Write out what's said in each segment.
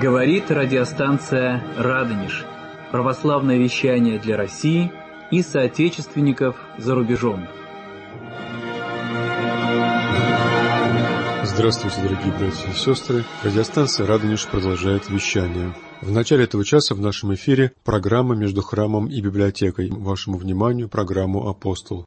Говорит радиостанция «Радонеж». Православное вещание для России и соотечественников за рубежом. Здравствуйте, дорогие братья и сестры. Радиостанция «Радонеж» продолжает вещание. В начале этого часа в нашем эфире программа «Между храмом и библиотекой». Вашему вниманию программу «Апостол».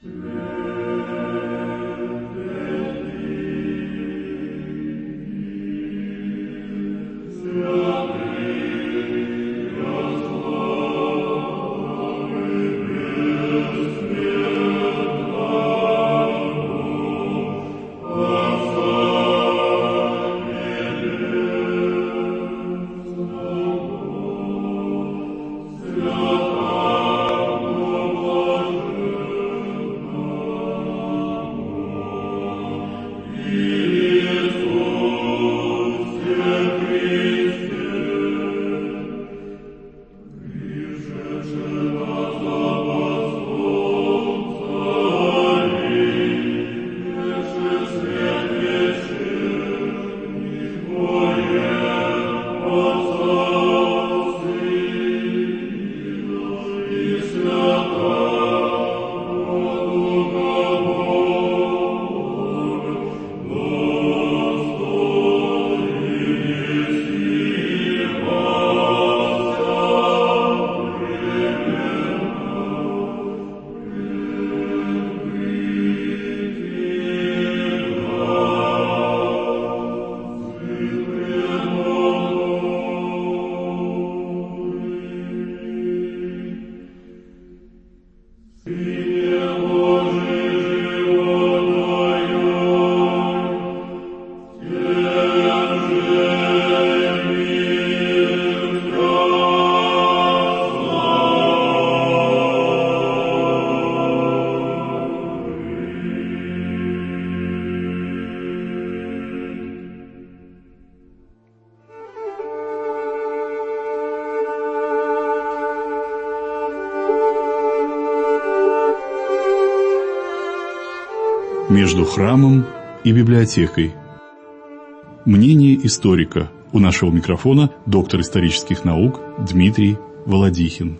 Между храмом и библиотекой. Мнение историка. У нашего микрофона доктор исторических наук Дмитрий Володихин.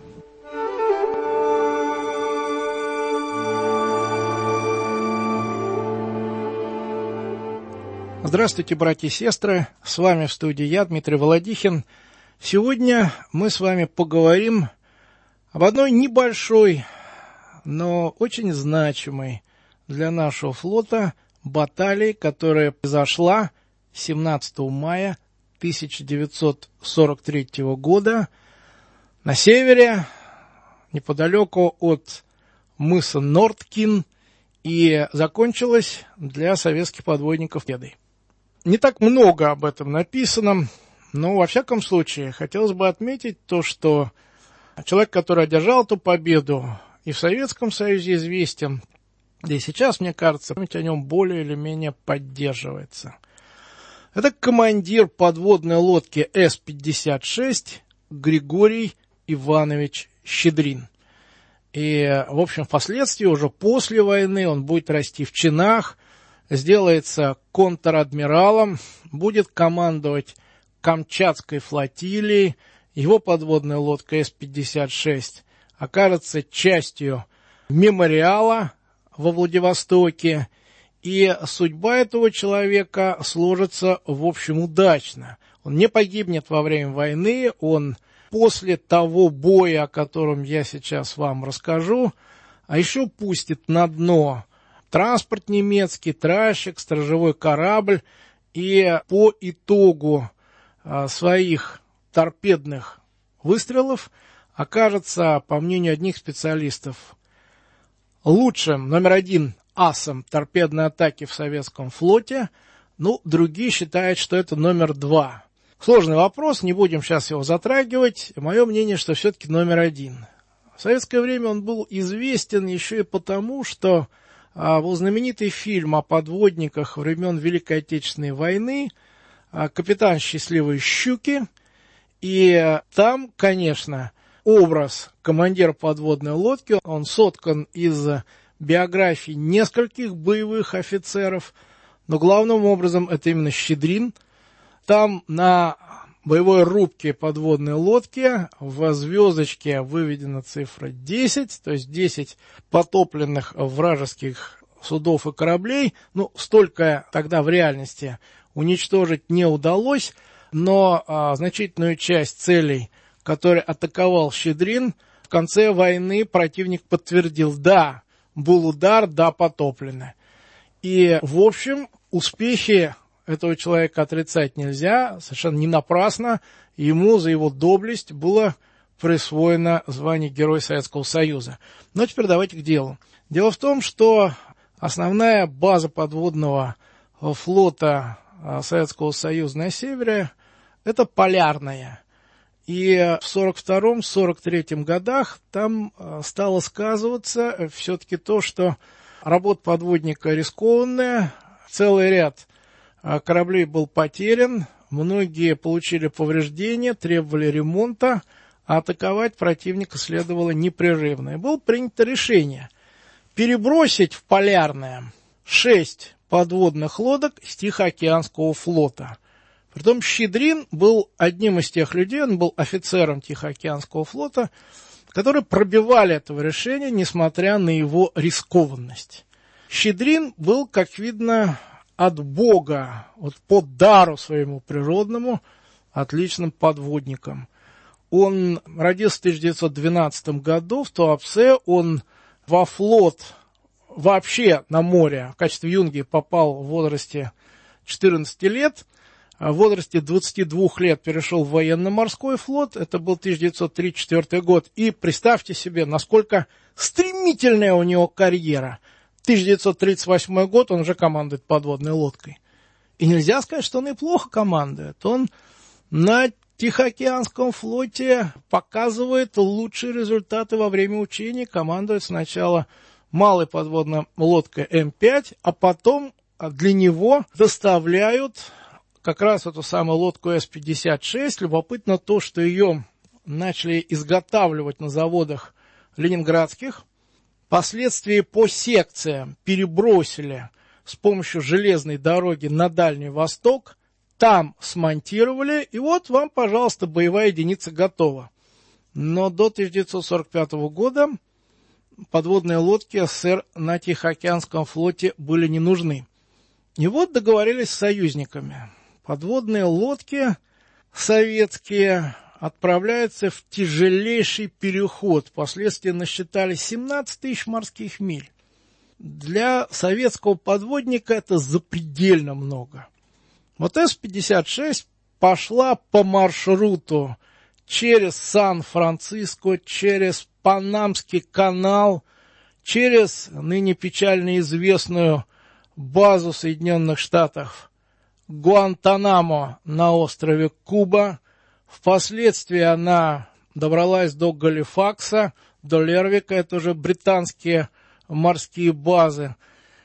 Здравствуйте, братья и сестры. С вами в студии я, Дмитрий Володихин. Сегодня мы с вами поговорим об одной небольшой, но очень значимой для нашего флота баталии, которая произошла 17 мая 1943 года на севере, неподалеку от мыса Нордкин, и закончилась для советских подводников победой. Не так много об этом написано, но во всяком случае хотелось бы отметить то, что человек, который одержал эту победу, и в Советском Союзе известен, да и сейчас, мне кажется, память о нем более или менее поддерживается. Это командир подводной лодки С-56 Григорий Иванович Щедрин. И, в общем, впоследствии, уже после войны, он будет расти в чинах, сделается контр-адмиралом, будет командовать Камчатской флотилией, его подводная лодка С-56 окажется частью мемориала во Владивостоке, и судьба этого человека сложится, в общем, удачно. Он не погибнет во время войны, он после того боя, о котором я сейчас вам расскажу, а еще пустит на дно транспорт немецкий, тральщик, сторожевой корабль, и по итогу своих торпедных выстрелов окажется, по мнению одних специалистов, лучшим, номер один, асом торпедной атаки в советском флоте, другие считают, что это номер два. Сложный вопрос, не будем сейчас его затрагивать. Мое мнение, что все-таки номер один. В советское время он был известен еще и потому, что был знаменитый фильм о подводниках времен Великой Отечественной войны «Капитан счастливой щуки», и там, конечно, образ командира подводной лодки, он соткан из биографий нескольких боевых офицеров, но главным образом это именно Щедрин. Там на боевой рубки подводной лодки в звездочке выведена цифра 10, то есть 10 потопленных вражеских судов и кораблей. Ну, столько тогда в реальности уничтожить не удалось, но значительную часть целей, которые атаковал Щедрин, в конце войны противник подтвердил: да, был удар, да, потоплены. И, в общем, успехи этого человека отрицать нельзя, совершенно не напрасно ему за его доблесть было присвоено звание Герой Советского Союза. Но теперь давайте к делу. Дело в том, что основная база подводного флота Советского Союза на севере – это Полярная. И в 1942-1943 годах там стало сказываться все-таки то, что работа подводника рискованная, целый ряд кораблей был потерян, многие получили повреждения, требовали ремонта, а атаковать противника следовало непрерывно. И было принято решение перебросить в Полярное 6 подводных лодок с Тихоокеанского флота. Притом Щедрин был одним из тех людей, он был офицером Тихоокеанского флота, которые пробивали этого решения, несмотря на его рискованность. Щедрин был, как видно, от Бога, вот по дару своему природному, отличным подводником. Он родился в 1912 году в Туапсе, он во флот вообще на море в качестве юнги попал в возрасте 14 лет, в возрасте 22 лет перешел в военно-морской флот, это был 1934 год, и представьте себе, насколько стремительная у него карьера. 1938 год, он уже командует подводной лодкой. И нельзя сказать, что он и плохо командует. Он на Тихоокеанском флоте показывает лучшие результаты во время учений. Командует сначала малой подводной лодкой М5, а потом для него доставляют как раз эту самую лодку С-56. Любопытно то, что ее начали изготавливать на заводах ленинградских. Впоследствии по секциям перебросили с помощью железной дороги на Дальний Восток, там смонтировали, и вот вам, пожалуйста, боевая единица готова. Но до 1945 года подводные лодки СССР на Тихоокеанском флоте были не нужны. И вот договорились с союзниками. Подводные лодки советские отправляются в тяжелейший переход. Впоследствии насчитали 17 тысяч морских миль. Для советского подводника это запредельно много. Вот С-56 пошла по маршруту через Сан-Франциско, через Панамский канал, через ныне печально известную базу Соединенных Штатов Гуантанамо на острове Куба. Впоследствии она добралась до Галифакса, до Лервика, это уже британские морские базы,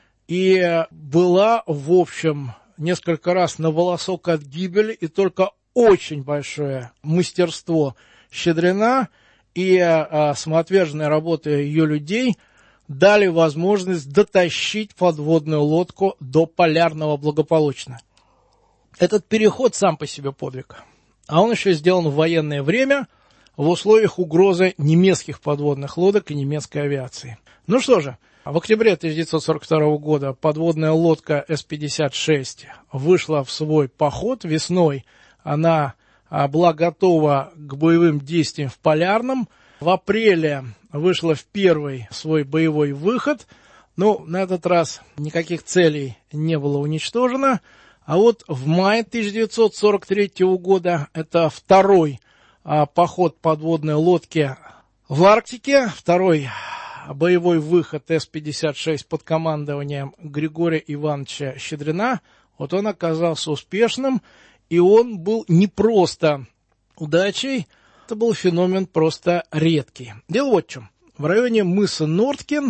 и была, в общем, несколько раз на волосок от гибели, и только очень большое мастерство Щедрина и самоотверженная работа ее людей дали возможность дотащить подводную лодку до Полярного благополучно. Этот переход сам по себе подвиг. А он еще сделан в военное время, в условиях угрозы немецких подводных лодок и немецкой авиации. Ну что же, в октябре 1942 года подводная лодка С-56 вышла в свой поход. Весной она была готова к боевым действиям в Полярном. В апреле вышла в первый свой боевой выход. Но на этот раз никаких целей не было уничтожено. А вот в мае 1943 года, это второй поход подводной лодки в Арктике, второй боевой выход С-56 под командованием Григория Ивановича Щедрина, вот он оказался успешным, и он был не просто удачей, это был феномен просто редкий. Дело вот в чем. В районе мыса Норткин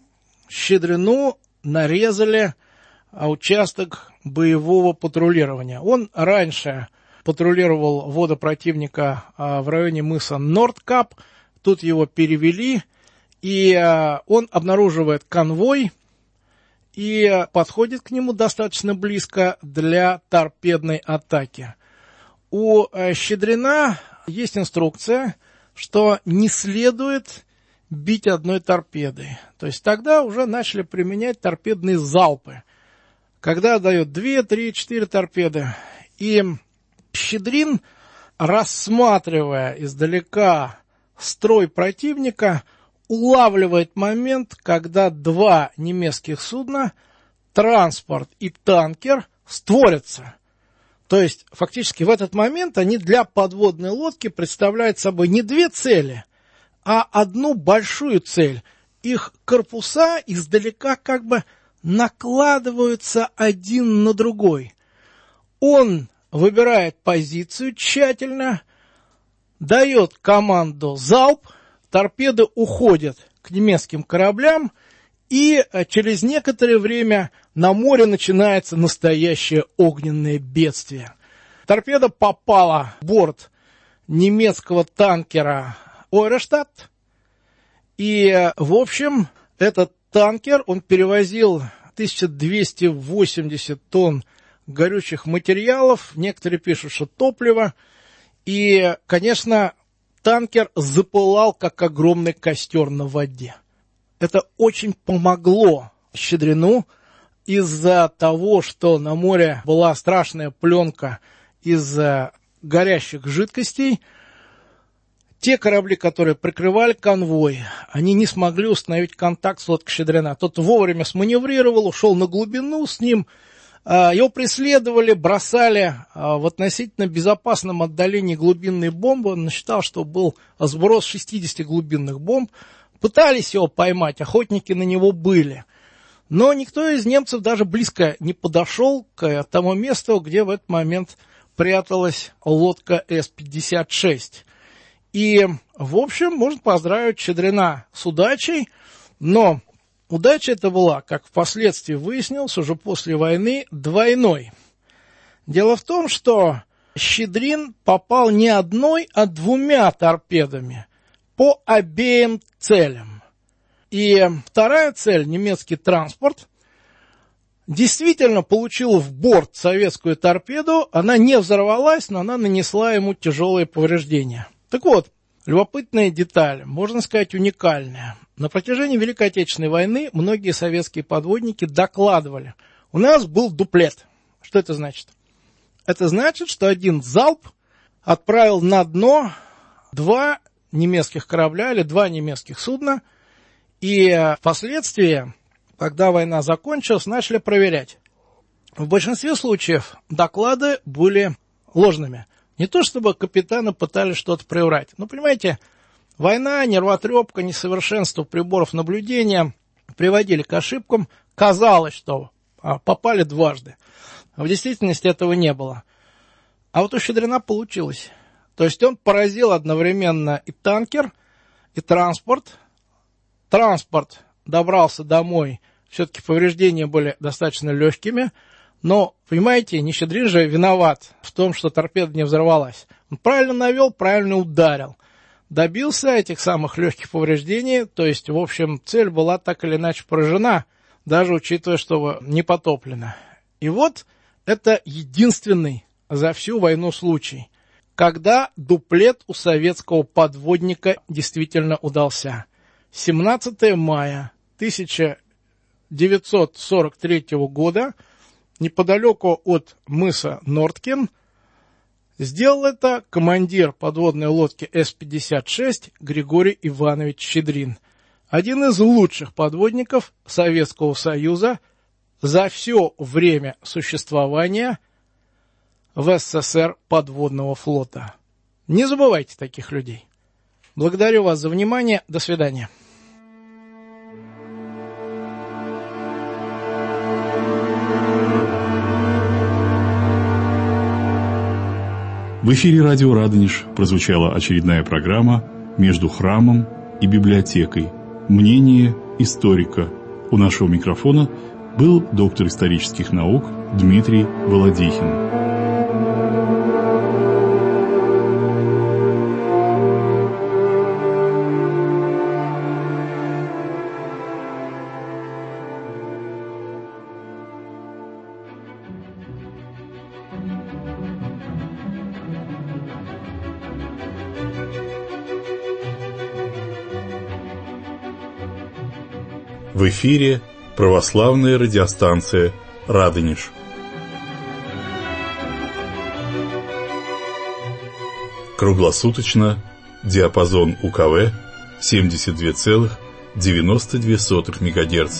Щедрину нарезали участок боевого патрулирования. Он раньше патрулировал воды противника в районе мыса Нордкап, тут его перевели, и он обнаруживает конвой и подходит к нему достаточно близко для торпедной атаки. у Щедрина есть инструкция, что не следует бить одной торпедой. То есть тогда уже начали применять торпедные залпы, когда дают 2, 3, 4 торпеды. И Щедрин, рассматривая издалека строй противника, улавливает момент, когда два немецких судна, транспорт и танкер, створятся. То есть фактически в этот момент они для подводной лодки представляют собой не две цели, а одну большую цель. Их корпуса издалека как бы накладываются один на другой. Он выбирает позицию тщательно, дает команду залп, торпеды уходят к немецким кораблям, и через некоторое время на море начинается настоящее огненное бедствие. Торпеда попала в борт немецкого танкера «Ойрештадт», и, в общем, этот танкер, он перевозил 1280 тонн горючих материалов, некоторые пишут, что топливо, и, конечно, танкер запылал, как огромный костер на воде. Это очень помогло Щедрину из-за того, что на море была страшная пленка из горящих жидкостей. Те корабли, которые прикрывали конвой, они не смогли установить контакт с лодкой Щедрина. Тот вовремя сманеврировал, ушел на глубину с ним. Его преследовали, бросали в относительно безопасном отдалении глубинные бомбы. Он считал, что был сброс 60 глубинных бомб. Пытались его поймать, охотники на него были. Но никто из немцев даже близко не подошел к тому месту, где в этот момент пряталась лодка С-56. И, в общем, можно поздравить Щедрина с удачей, но удача эта была, как впоследствии выяснилось, уже после войны, двойной. Дело в том, что Щедрин попал не одной, а двумя торпедами по обеим целям. И вторая цель, немецкий транспорт, действительно получила в борт советскую торпеду. Она не взорвалась, но она нанесла ему тяжелые повреждения. Так вот, любопытная деталь, можно сказать, уникальная. На протяжении Великой Отечественной войны многие советские подводники докладывали: у нас был дуплет. Что это значит? Это значит, что один залп отправил на дно два немецких корабля или два немецких судна, и впоследствии, когда война закончилась, начали проверять. В большинстве случаев доклады были ложными. Не то чтобы капитаны пытались что-то приврать, но, понимаете, война, нервотрепка, несовершенство приборов наблюдения приводили к ошибкам. Казалось, что попали дважды. В действительности этого не было. А вот у Щедрина получилось. То есть он поразил одновременно и танкер, и транспорт. Транспорт добрался домой, все-таки повреждения были достаточно легкими. Но, понимаете, не Щедрин же виноват в том, что торпеда не взорвалась. Он правильно навел, правильно ударил. Добился этих самых легких повреждений, то есть, в общем, цель была так или иначе поражена, даже учитывая, что не потоплена. И вот это единственный за всю войну случай, когда дуплет у советского подводника действительно удался. 17 мая 1943 года неподалеку от мыса Норткин сделал это командир подводной лодки С-56 Григорий Иванович Щедрин, один из лучших подводников Советского Союза за все время существования в СССР подводного флота. Не забывайте таких людей. Благодарю вас за внимание. До свидания. В эфире радио «Радонеж» прозвучала очередная программа «Между храмом и библиотекой. Мнение историка». У нашего микрофона был доктор исторических наук Дмитрий Володихин. В эфире православная радиостанция «Радонеж». Круглосуточно, диапазон УКВ 72,92 МГц.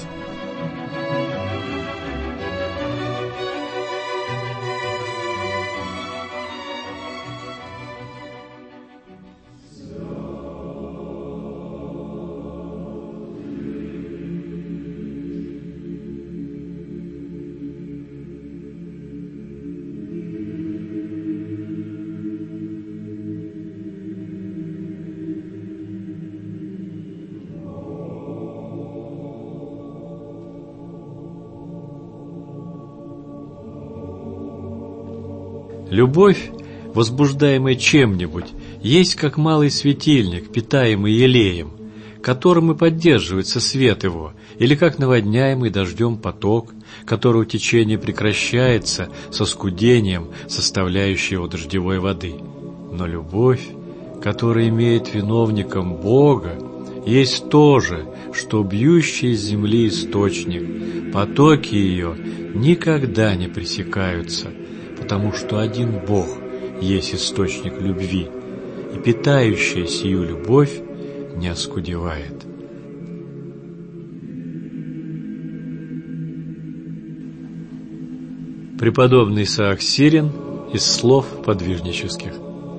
Любовь, возбуждаемая чем-нибудь, есть как малый светильник, питаемый елеем, которым и поддерживается свет его, или как наводняемый дождем поток, которого течение прекращается со скудением составляющего дождевой воды. Но любовь, которая имеет виновником Бога, есть то же, что бьющий из земли источник. Потоки ее никогда не пресекаются, потому что один Бог есть источник любви, и питающая сию любовь не оскудевает. Преподобный Исаак Сирин из слов подвижнических.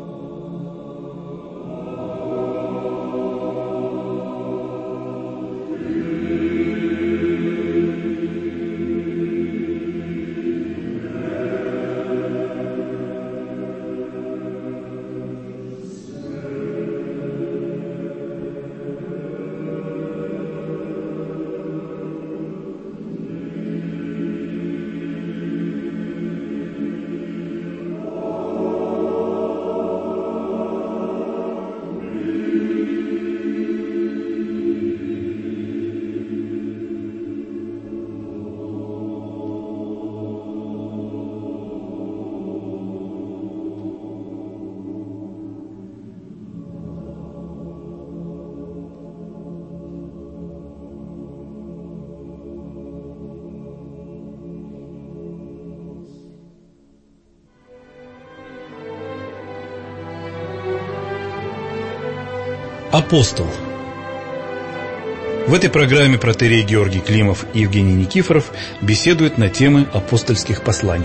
Апостол. В этой программе протоиерей Георгий Климов и Евгений Никифоров беседуют на темы апостольских посланий.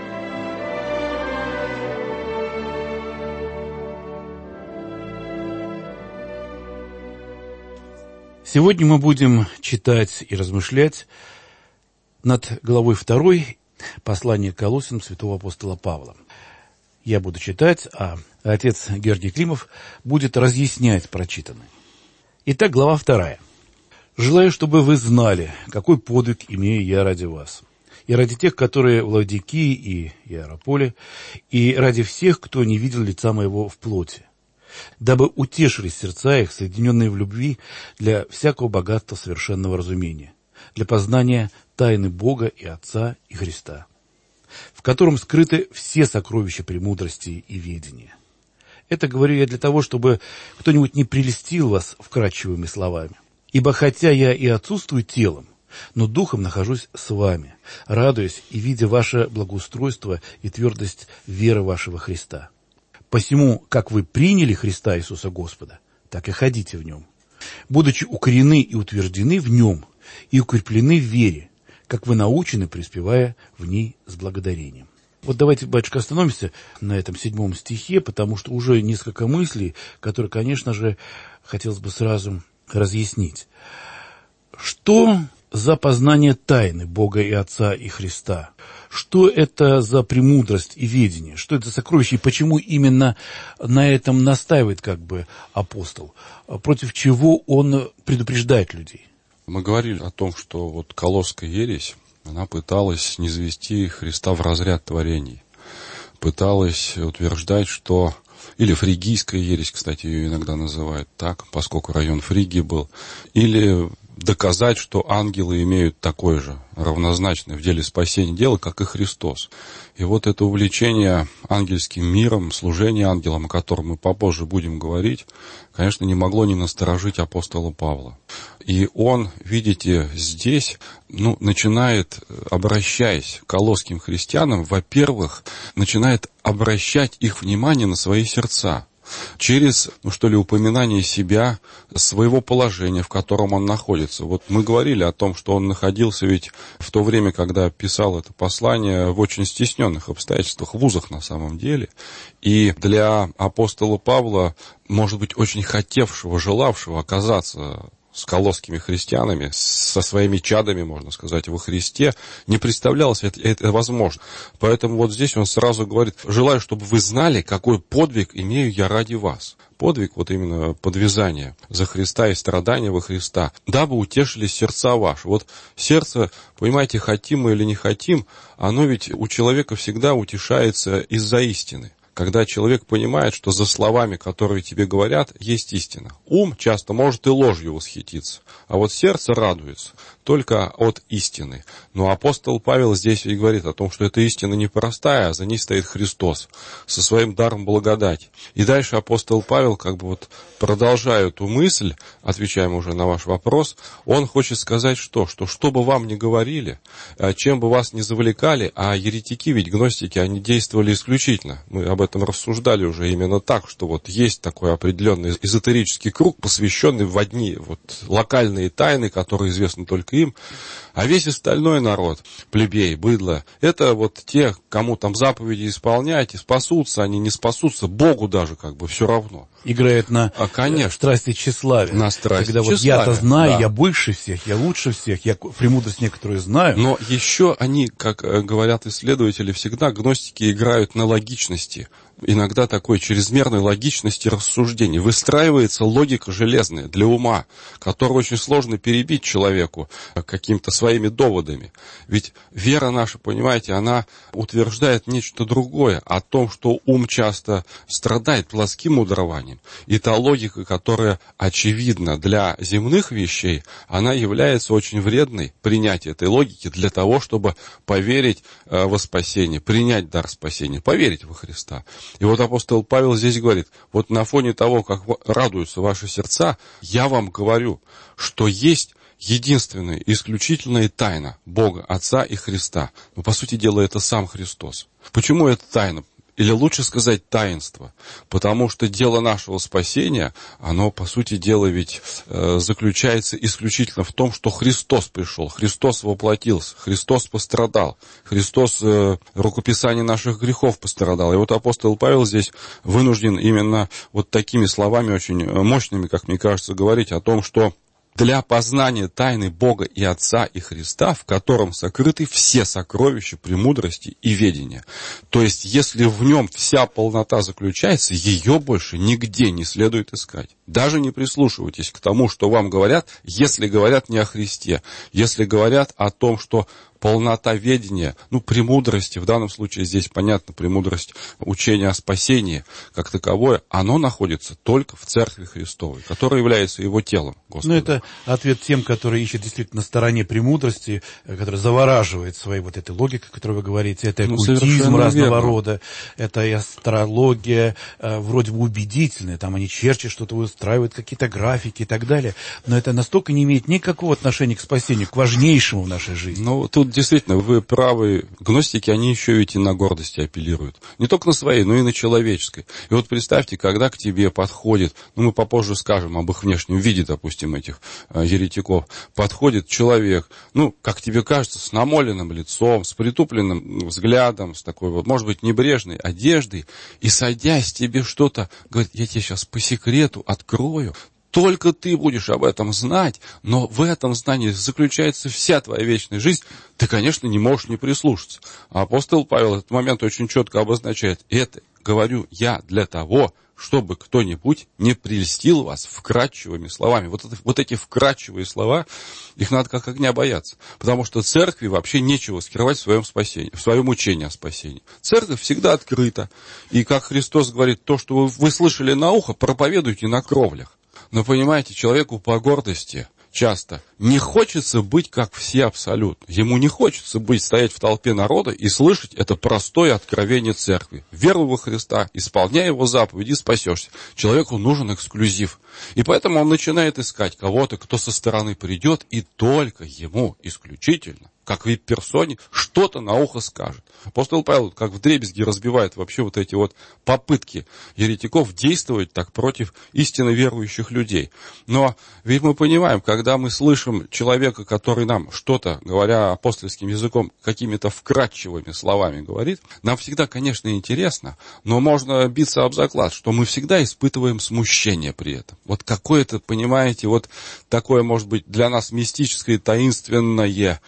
Сегодня мы будем читать и размышлять над главой 2 послания к Колоссянам святого апостола Павла. Я буду читать, а отец Георгий Климов будет разъяснять прочитанное. Итак, глава 2. «Желаю, чтобы вы знали, какой подвиг имею я ради вас, и ради тех, которые в Лаодикии и Иераполе, и ради всех, кто не видел лица моего в плоти, дабы утешились сердца их, соединенные в любви, для всякого богатства совершенного разумения, для познания тайны Бога и Отца и Христа, в котором скрыты все сокровища премудрости и ведения. Это говорю я для того, чтобы кто-нибудь не прельстил вас вкрадчивыми словами. Ибо хотя я и отсутствую телом, но духом нахожусь с вами, радуясь и видя ваше благоустройство и твердость веры вашего Христа. Посему, как вы приняли Христа Иисуса Господа, так и ходите в нем, будучи укорены и утверждены в нем, и укреплены в вере, как вы научены, преуспевая в ней с благодарением». Вот давайте, батюшка, остановимся на этом 7 стихе, потому что уже несколько мыслей, которые, конечно же, хотелось бы сразу разъяснить. Что за познание тайны Бога и Отца и Христа? Что это за премудрость и ведение? Что это за сокровище? И почему именно на этом настаивает апостол? Против чего он предупреждает людей? Мы говорили о том, что вот колосская ересь, она пыталась низвести Христа в разряд творений. Пыталась утверждать, что... Или фригийская ересь, кстати, ее иногда называют так, поскольку район Фригии был. Или доказать, что ангелы имеют такое же равнозначное в деле спасения дело, как и Христос. И вот это увлечение ангельским миром, служение ангелам, о котором мы попозже будем говорить, конечно, не могло не насторожить апостола Павла. И он, видите, здесь, начинает, обращаясь к колосским христианам, во-первых, начинает обращать их внимание на свои сердца. Через, упоминание себя, своего положения, в котором он находится. Вот мы говорили о том, что он находился ведь в то время, когда писал это послание, в очень стесненных обстоятельствах, в вузах на самом деле. И для апостола Павла, может быть, очень хотевшего, желавшего оказаться с колосскими христианами, со своими чадами, можно сказать, во Христе, не представлялось это возможно. Поэтому вот здесь он сразу говорит: желаю, чтобы вы знали, какой подвиг имею я ради вас. Подвиг, вот именно подвязание за Христа и страдания во Христа, дабы утешились сердца ваши. Вот сердце, понимаете, хотим мы или не хотим, оно ведь у человека всегда утешается из-за истины. Когда человек понимает, что за словами, которые тебе говорят, есть истина. Ум часто может и ложью восхититься, а вот сердце радуется только от истины. Но апостол Павел здесь и говорит о том, что эта истина непростая, а за ней стоит Христос со своим даром благодати. И дальше апостол Павел, продолжая эту мысль, отвечаем уже на ваш вопрос, он хочет сказать что бы вам ни говорили, чем бы вас ни завлекали, а еретики, ведь гностики, они действовали исключительно. Мы об этом рассуждали уже именно так, что вот есть такой определенный эзотерический круг, посвященный в одни локальные тайны, которые известны только им, а весь остальной народ, плебей, быдло, это те, кому там заповеди исполнять, и спасутся они, не спасутся, Богу даже все равно. Играет на страсти тщеславия. На страсти тщеславия. Я-то знаю, я больше всех, я лучше всех, я премудрость некоторую знаю. Но еще они, как говорят исследователи, всегда гностики играют на логичности. Иногда такой чрезмерной логичности рассуждений. Выстраивается логика железная для ума, которую очень сложно перебить человеку какими-то своими доводами. Ведь вера наша, понимаете, она утверждает нечто другое, о том, что ум часто страдает плоским мудрованием. И та логика, которая очевидна для земных вещей, она является очень вредной, принятие этой логики, для того, чтобы поверить во спасение, принять дар спасения, поверить во Христа. И вот апостол Павел здесь говорит: вот на фоне того, как радуются ваши сердца, я вам говорю, что есть единственная, исключительная тайна Бога, Отца и Христа. Но, по сути дела, это сам Христос. Почему это тайна? Или лучше сказать таинство, потому что дело нашего спасения, оно, по сути дела, ведь заключается исключительно в том, что Христос пришел, Христос воплотился, Христос пострадал, Христос рукописание наших грехов пострадал. И вот апостол Павел здесь вынужден именно такими словами очень мощными, как мне кажется, говорить о том, что для познания тайны Бога и Отца и Христа, в котором сокрыты все сокровища премудрости и ведения. То есть, если в нем вся полнота заключается, ее больше нигде не следует искать. Даже не прислушивайтесь к тому, что вам говорят, если говорят не о Христе, если говорят о том, что полнота ведения, премудрости, в данном случае здесь понятно, премудрость учения о спасении, как таковое, оно находится только в Церкви Христовой, которая является его телом Господа. Это ответ тем, которые ищут действительно на стороне премудрости, которая завораживает своей этой логикой, о которой вы говорите. Это оккультизм разного рода, это и астрология, вроде бы убедительная, там они черчат что-то, устраивают какие-то графики и так далее, но это настолько не имеет никакого отношения к спасению, к важнейшему в нашей жизни. Тут действительно, вы правы, гностики, они еще ведь и на гордости апеллируют. Не только на своей, но и на человеческой. И вот представьте, когда к тебе подходит, мы попозже скажем об их внешнем виде, допустим, этих еретиков, подходит человек, как тебе кажется, с намоленным лицом, с притупленным взглядом, с такой может быть, небрежной одеждой, и садясь тебе что-то, говорит: я тебе сейчас по секрету открою. Только ты будешь об этом знать, но в этом знании заключается вся твоя вечная жизнь. Ты, конечно, не можешь не прислушаться. А апостол Павел этот момент очень четко обозначает. Это говорю я для того, чтобы кто-нибудь не прельстил вас вкрадчивыми словами. Вот эти вкрадчивые слова, их надо как огня бояться. Потому что церкви вообще нечего скрывать в своем спасении, в своем учении о спасении. Церковь всегда открыта. И как Христос говорит, то, что вы слышали на ухо, проповедуйте на кровлях. Но понимаете, человеку по гордости часто не хочется быть как все абсолютно. Ему не хочется стоять в толпе народа и слышать это простое откровение церкви. Веруй во Христа, исполняй его заповеди, спасешься. Человеку нужен эксклюзив. И поэтому он начинает искать кого-то, кто со стороны придет и только ему исключительно, как вип-персоне, что-то на ухо скажет. Апостол Павел как вдребезги разбивает вообще вот эти вот попытки еретиков действовать так против истинно верующих людей. Но ведь мы понимаем, когда мы слышим человека, который нам что-то, говоря апостольским языком, какими-то вкратчивыми словами говорит, нам всегда, конечно, интересно, но можно биться об заклад, что мы всегда испытываем смущение при этом. Вот какое-то, понимаете, вот такое, может быть, для нас мистическое, таинственное,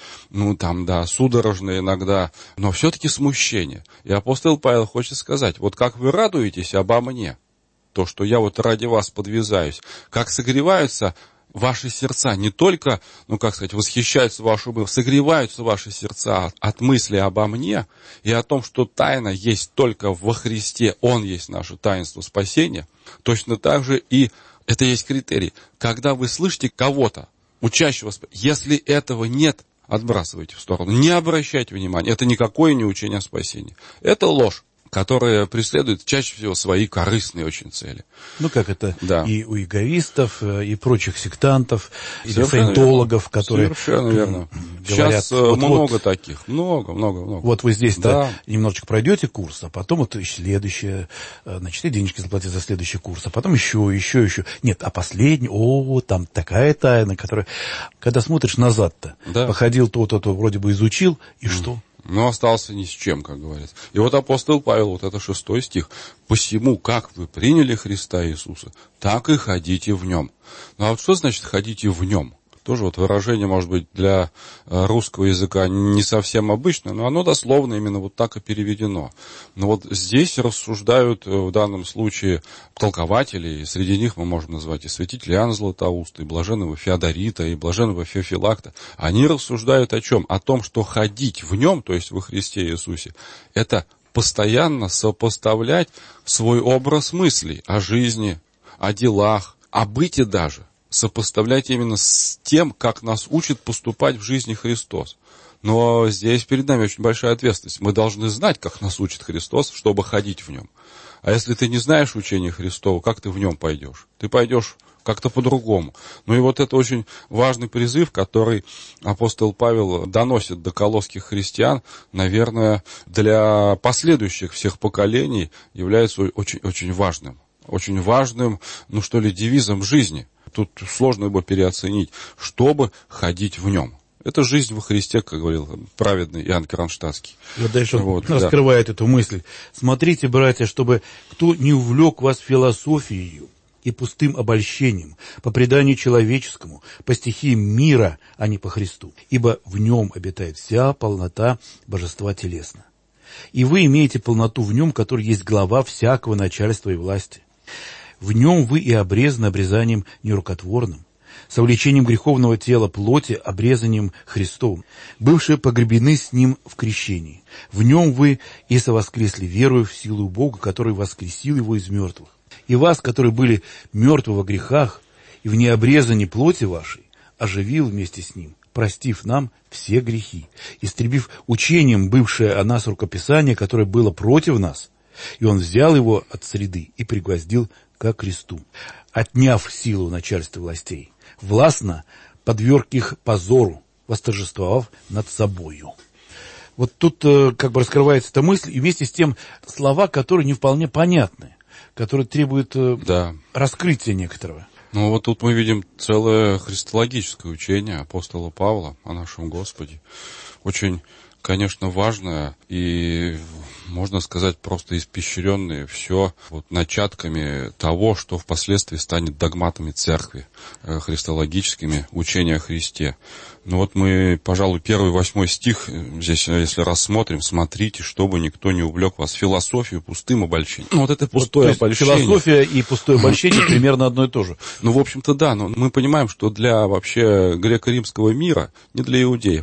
судорожное иногда, но все-таки смущение. И апостол Павел хочет сказать, вот как вы радуетесь обо мне, то, что я вот ради вас подвязаюсь, как согреваются ваши сердца, не только, восхищаются вашим умом, согреваются ваши сердца от мысли обо мне и о том, что тайна есть только во Христе, Он есть наше таинство спасения, точно так же и это есть критерий. Когда вы слышите кого-то, учащего, если этого нет, отбрасывайте в сторону. Не обращайте внимания. Это никакое не учение о спасении. Это ложь, которая преследует чаще всего свои корыстные очень цели. Как это и у иеговистов, и прочих сектантов, или совершенно саентологов, верно. которые совершенно верно. Говорят, сейчас много таких. Много. Вот вы здесь-то немножечко пройдете курс, а потом следующее, и денежки заплатить за следующий курс, а потом еще. Нет, а последний, там такая тайна, которая... Когда смотришь назад-то, походил то вроде бы изучил, и что? Но остался ни с чем, как говорится. И вот апостол Павел, это 6 стих. «Посему, как вы приняли Христа Иисуса, так и ходите в нем». Ну а вот что значит «ходите в нем»? Тоже вот выражение, может быть, для русского языка не совсем обычное, но оно дословно именно вот так и переведено. Но вот здесь рассуждают в данном случае толкователи, и среди них мы можем назвать и святителя Иоанна Златоуста, и блаженного Феодорита, и блаженного Феофилакта. Они рассуждают о чем? О том, что ходить в нем, то есть во Христе Иисусе, это постоянно сопоставлять свой образ мыслей о жизни, о делах, о быте даже. Сопоставлять именно с тем, как нас учит поступать в жизни Христос. Но здесь перед нами очень большая ответственность. Мы должны знать, как нас учит Христос, чтобы ходить в нем. А если ты не знаешь учения Христова, как ты в нем пойдешь? Ты пойдешь как-то по-другому. Ну и вот это очень важный призыв, который апостол Павел доносит до колосских христиан, наверное, для последующих всех поколений является очень, очень важным. Очень важным, девизом жизни. Тут сложно его переоценить, чтобы ходить в нем. Это жизнь во Христе, как говорил праведный Иоанн Кронштадтский. И вот дальше он раскрывает эту мысль. «Смотрите, братья, чтобы кто не увлек вас философией и пустым обольщением, по преданию человеческому, по стихиям мира, а не по Христу. Ибо в нем обитает вся полнота божества телесно. И вы имеете полноту в нем, который есть глава всякого начальства и власти. В нем вы и обрезаны обрезанием нерукотворным, совлечением греховного тела плоти, обрезанием Христовым, бывшие погребены с ним в крещении. В нем вы и совоскресли верою в силу Бога, который воскресил его из мертвых. И вас, которые были мертвы во грехах и в необрезании плоти вашей, оживил вместе с ним, простив нам все грехи, истребив учением бывшее о нас рукописание, которое было против нас, и он взял его от среды и пригвоздил ко кресту, отняв силу начальства властей, властно подверг их позору, восторжествовав над собою». Вот тут раскрывается эта мысль, и вместе с тем слова, которые не вполне понятны, которые требуют раскрытия некоторого. Ну вот тут мы видим целое христологическое учение апостола Павла о нашем Господе. Очень, конечно, важное и, можно сказать, просто испещренное все начатками того, что впоследствии станет догматами церкви, христологическими учения о Христе. Ну вот мы, пожалуй, 1-8 стих здесь, если рассмотрим, смотрите, чтобы никто не увлек вас философию пустым обольщением. Ну вот это пустое обольщение. Философия и пустое обольщение примерно одно и то же. Ну, в общем-то, да, но мы понимаем, что для вообще греко-римского мира, не для иудеев, а вот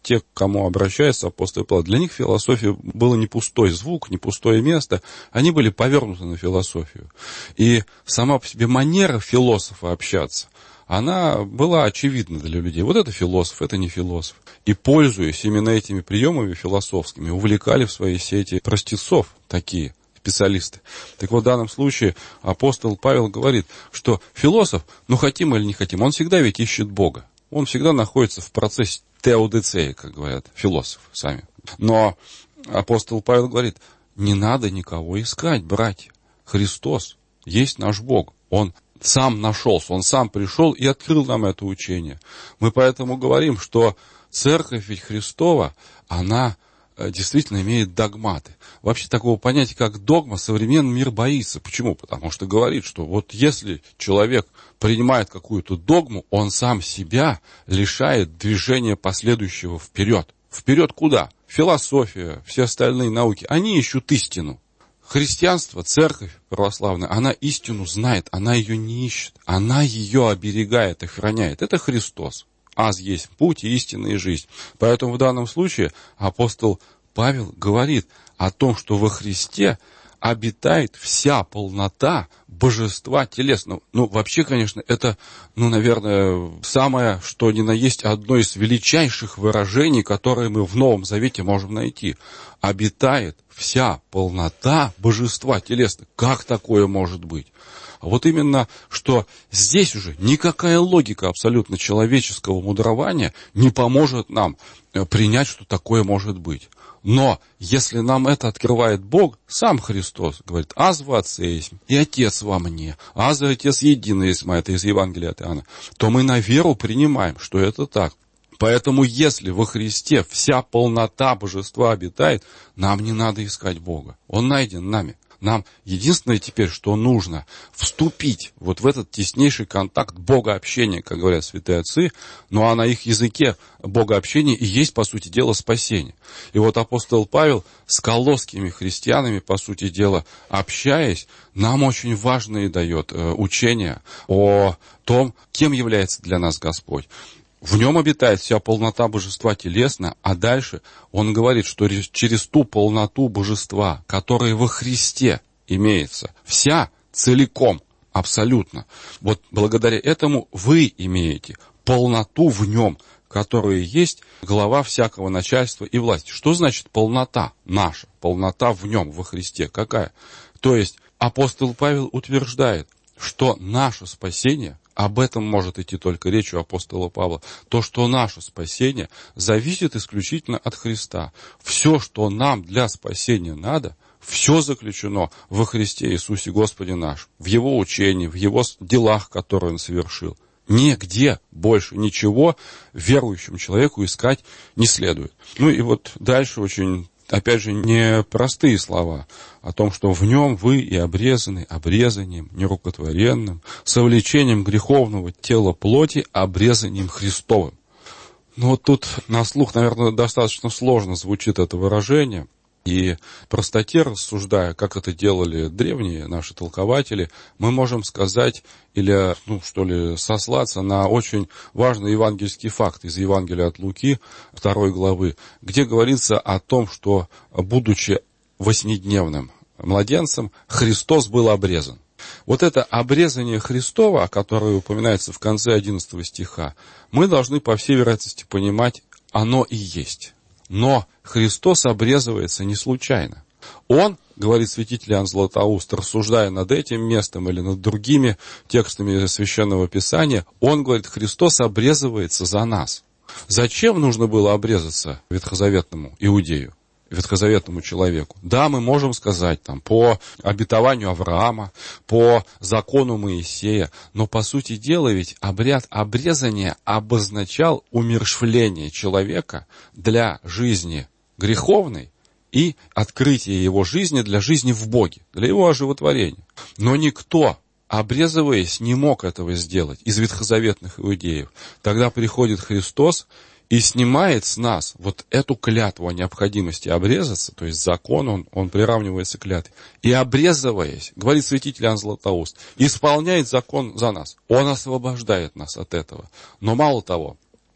те, к кому обращается апостол Павел, для них философия была не пустой звук, не пустое место, они были повернуты на философию. И сама по себе манера философа общаться, она была очевидна для людей. Вот это философ, это не философ. И, пользуясь именно этими приемами философскими, увлекали в свои сети простецов такие специалисты. Так вот, в данном случае апостол Павел говорит, что философ, ну хотим или не хотим, он всегда ведь ищет Бога. Он всегда находится в процессе теодицеи, как говорят философы сами. Но апостол Павел говорит, не надо никого искать, братья. Христос есть наш Бог. Он сам нашелся, он сам пришел и открыл нам это учение. Мы поэтому говорим, что Церковь ведь Христова, она действительно имеет догматы. Вообще такого понятия, как догма, современный мир боится. Почему? Потому что говорит, что вот если человек принимает какую-то догму, он сам себя лишает движения последующего вперед. Вперед куда? Философия, все остальные науки, они ищут истину. Христианство, церковь православная, она истину знает, она ее не ищет, она ее оберегает, охраняет. Это Христос. Аз есть путь, истина и жизнь. Поэтому в данном случае апостол Павел говорит о том, что во Христе обитает вся полнота божества телесного. Ну, вообще, конечно, это, наверное, самое, что ни на есть, одно из величайших выражений, которые мы в Новом Завете можем найти. Обитает вся полнота божества телесного. Как такое может быть? А вот именно, что здесь уже никакая логика абсолютно человеческого мудрования не поможет нам принять, что такое может быть. Но если нам это открывает Бог, сам Христос говорит, «Аз во Отце есть, и Отец во мне, аз и Отец единый есть», это из Евангелия от Иоанна, то мы на веру принимаем, что это так. Поэтому если во Христе вся полнота божества обитает, нам не надо искать Бога. Он найден нами. Нам единственное теперь, что нужно, вступить вот в этот теснейший контакт богообщения, как говорят святые отцы, ну а на их языке богообщение и есть, по сути дела, спасение. И вот апостол Павел с колосскими христианами, по сути дела, общаясь, нам очень важное дает учение о том, кем является для нас Господь. В нем обитает вся полнота божества телесная, а дальше он говорит, что через ту полноту божества, которая во Христе имеется, вся целиком, абсолютно, вот благодаря этому вы имеете полноту в нем, которая есть глава всякого начальства и власти. Что значит полнота наша, полнота в нем, во Христе? Какая? То есть апостол Павел утверждает, что наше спасение, об этом может идти только речь у апостола Павла, то, что наше спасение зависит исключительно от Христа. Все, что нам для спасения надо, все заключено во Христе Иисусе Господе нашем, в Его учении, в Его делах, которые Он совершил. Нигде больше ничего верующему человеку искать не следует. Ну и вот дальше очень, опять же, непростые слова о том, что в нем вы и обрезаны обрезанием нерукотворенным, совлечением греховного тела плоти, обрезанием Христовым. Ну вот тут на слух, наверное, достаточно сложно звучит это выражение. И в простоте рассуждая, как это делали древние наши толкователи, мы можем сказать или, сослаться на очень важный евангельский факт из Евангелия от Луки, 2 главы, где говорится о том, что, будучи 8-дневным младенцем, Христос был обрезан. Вот это обрезание Христова, которое упоминается в конце 11 стиха, мы должны, по всей вероятности, понимать, оно и есть. Но Христос обрезывается не случайно. Он, говорит святитель Иоанн Златоуст, рассуждая над этим местом или над другими текстами Священного Писания, он говорит, Христос обрезывается за нас. Зачем нужно было обрезаться ветхозаветному иудею, ветхозаветному человеку? Да, мы можем сказать по обетованию Авраама, по закону Моисея, но по сути дела ведь обряд обрезания обозначал умерщвление человека для жизни греховной и открытие его жизни для жизни в Боге, для его оживотворения. Но никто, обрезываясь, не мог этого сделать из ветхозаветных иудеев. Тогда приходит Христос и снимает с нас вот эту клятву о необходимости обрезаться, то есть закон, он приравнивается к клятве. И обрезываясь, говорит святитель Иоанн Златоуст, исполняет закон за нас. Он освобождает нас от этого. Но мало того,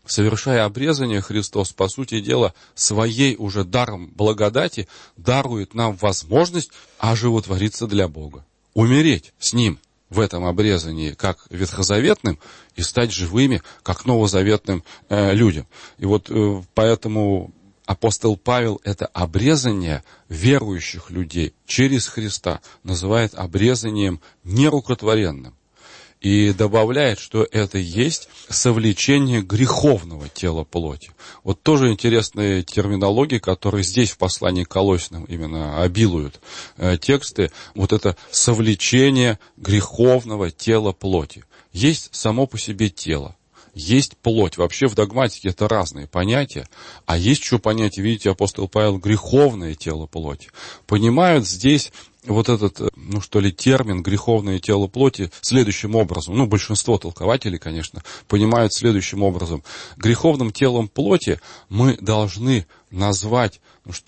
совершая обрезание, Христос, по сути дела, своей уже даром благодати дарует нам возможность оживотвориться для Бога, умереть с Ним в этом обрезании, как ветхозаветным, и стать живыми, как новозаветным людям. И вот поэтому апостол Павел это обрезание верующих людей через Христа называет обрезанием нерукотворенным. И добавляет, что это есть совлечение греховного тела плоти. Вот тоже интересная терминология, которая здесь в послании к Колоссянам именно обилуют тексты. Вот это совлечение греховного тела плоти. Есть само по себе тело. Есть плоть. Вообще в догматике это разные понятия. А есть еще понятие, видите, апостол Павел, греховное тело плоти. Понимают здесь вот этот, термин греховное тело плоти следующим образом. Большинство толкователей, конечно, понимают следующим образом. Греховным телом плоти мы должны назвать,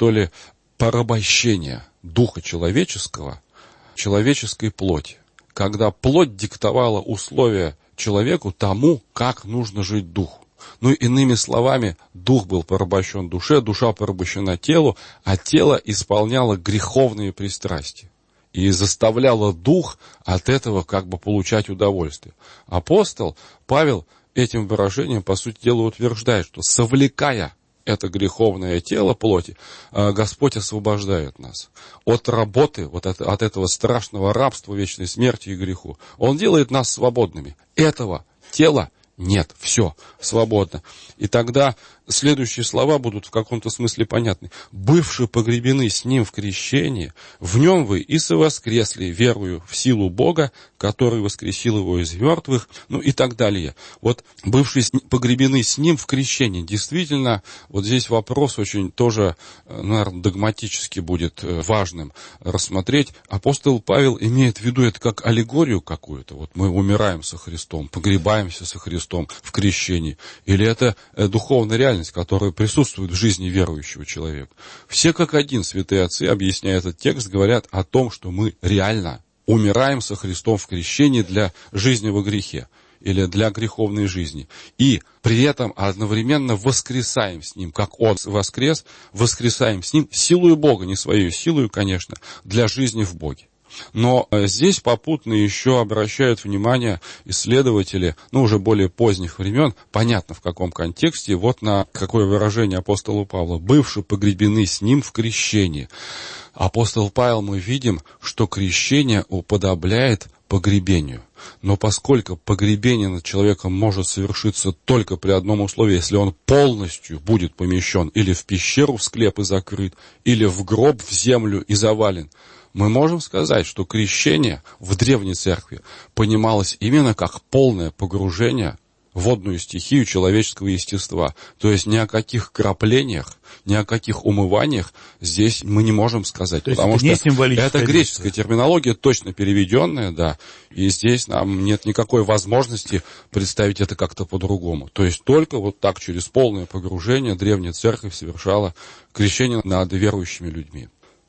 порабощение духа человеческого, человеческой плоти. Когда плоть диктовала условия человеку тому, как нужно жить духу. Иными словами, дух был порабощен душе, душа порабощена телу, а тело исполняло греховные пристрастия. И заставляло дух от этого получать удовольствие. Апостол Павел этим выражением, по сути дела, утверждает, что совлекая это греховное тело плоти, Господь освобождает нас от работы, от этого страшного рабства, вечной смерти и греху. Он делает нас свободными. Этого тела нет, все, свободно. И тогда следующие слова будут в каком-то смысле понятны. «Бывшие погребены с Ним в крещении, в Нем вы и совоскресли, верую в силу Бога, который воскресил Его из мертвых», и так далее. Вот бывшие погребены с Ним в крещении. Действительно, вот здесь вопрос очень тоже, наверное, догматически будет важным рассмотреть. Апостол Павел имеет в виду это как аллегорию какую-то. Вот мы умираем со Христом, погребаемся со Христом в крещении. Или это духовная реальность, которая присутствует в жизни верующего человека. Все как один святые отцы, объясняя этот текст, говорят о том, что мы реально умираем со Христом в крещении для жизни во грехе или для греховной жизни. И при этом одновременно воскресаем с Ним, как Он воскрес, воскресаем с Ним силою Бога, не своей силою, конечно, для жизни в Боге. Но здесь попутно еще обращают внимание исследователи, уже более поздних времен, понятно в каком контексте, вот на какое выражение апостола Павла: «бывшие погребены с Ним в крещении». Апостол Павел, мы видим, что крещение уподобляет погребению. Но поскольку погребение над человеком может совершиться только при одном условии, если он полностью будет помещен или в пещеру, в склеп и закрыт, или в гроб, в землю и завален, мы можем сказать, что крещение в Древней Церкви понималось именно как полное погружение в водную стихию человеческого естества. То есть ни о каких краплениях, ни о каких умываниях здесь мы не можем сказать. То потому есть что это греческая терминология, точно переведенная, да. И здесь нам нет никакой возможности представить это как-то по-другому. То есть только вот так через полное погружение Древняя Церковь совершала крещение над верующими людьми.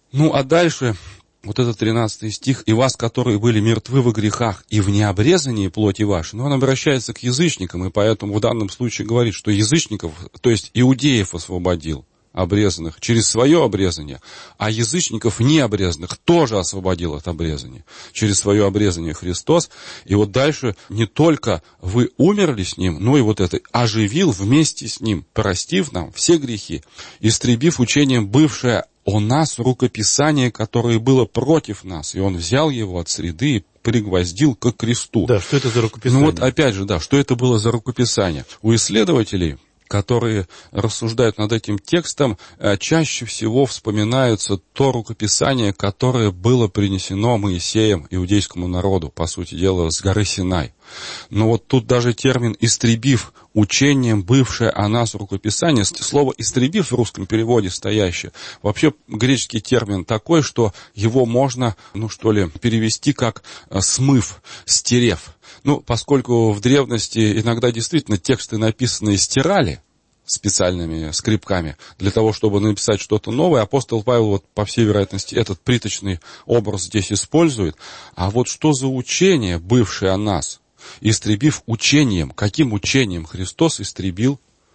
А дальше вот этот 13 стих: «И вас, которые были мертвы во грехах и в необрезании плоти вашей», он обращается к язычникам, и поэтому в данном случае говорит, что язычников, то есть иудеев, освободил, обрезанных, через свое обрезание, а язычников необрезанных тоже освободил от обрезания, через свое обрезание Христос. И вот дальше: «Не только вы умерли с Ним, но и вот это оживил вместе с Ним, простив нам все грехи, истребив учением бывшее о нас рукописание, которое было против нас, и Он взял его от среды и пригвоздил к кресту». Да, что это за рукописание? Опять же, что это было за рукописание? У исследователей, которые рассуждают над этим текстом, чаще всего вспоминается то рукописание, которое было принесено Моисеем иудейскому народу, по сути дела, с горы Синай. Но вот тут даже термин «истребив учением бывшее о нас рукописание», слово «истребив» в русском переводе стоящее, вообще греческий термин такой, что его можно, перевести как «смыв», «стерев». Поскольку в древности иногда действительно тексты написанные стирали специальными скребками для того, чтобы написать что-то новое, апостол Павел, по всей вероятности, этот приточный образ здесь использует. А вот что за учение, бывшее о нас, истребив учением? Каким учением Христос истребил